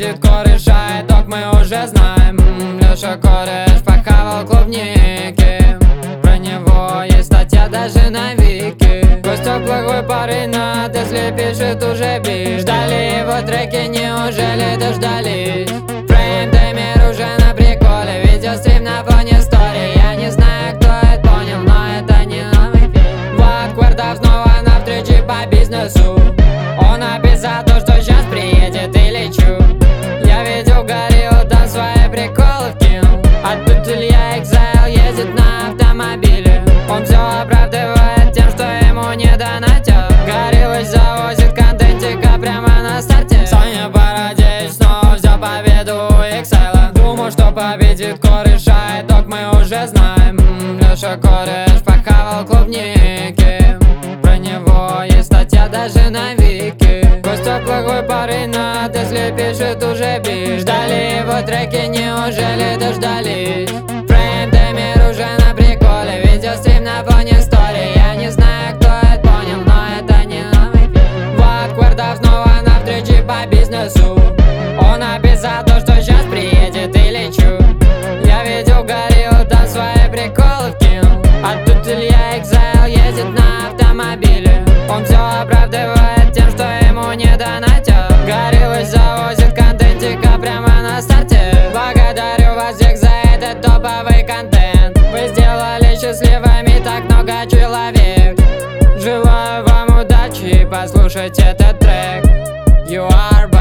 победит кореша, итог мы уже знаем. Леша кореш похавал клубники, про него есть статья даже на Вики. Костя плохой парень, но если пишет уже бит. Ждали его треки, неужели дождались? Фрейм таймер уже на приколе, видеострим на фоне стори. Я не знаю, кто это понял, но это не новый фильм. Влад Квартов снова на встрече по бизнесу. Он описал то, что сейчас приедет и лечу. Я видел Гориллу, там свои приколы вкинул. А тут Илья Exile ездит на автомобиле. Он все оправдывает тем, что ему не донатят. Гориллыч завозит контентика прямо на старте. Саня Бородеич снова взял победу у Exile. Думал, что победит кореша, итог мы уже знаем. Леша кореш похавал клубники, про него есть статья даже на Вики. Костя плохой парень, но если пишет уже бит. Ждали его треки, неужели дождались? Фрейм таймер уже на приколе, видеострим на фоне стори. Я не знаю, кто это понял, но это не новый фильм. Влад Квартов снова на встрече по бизнесу. Он описал то, что сейчас приедет и лечу. Я видел Гориллу, там свои приколы вкинул. А тут Илья Exile ездит на автомобиле. Он все оправдывает тем, что ему не донатят. Гориллыч завозит контентика прямо на старте. Благодарю вас всех за этот топовый контент. Вы сделали счастливыми так много человек. Желаю вам удачи и послушать этот трек. You are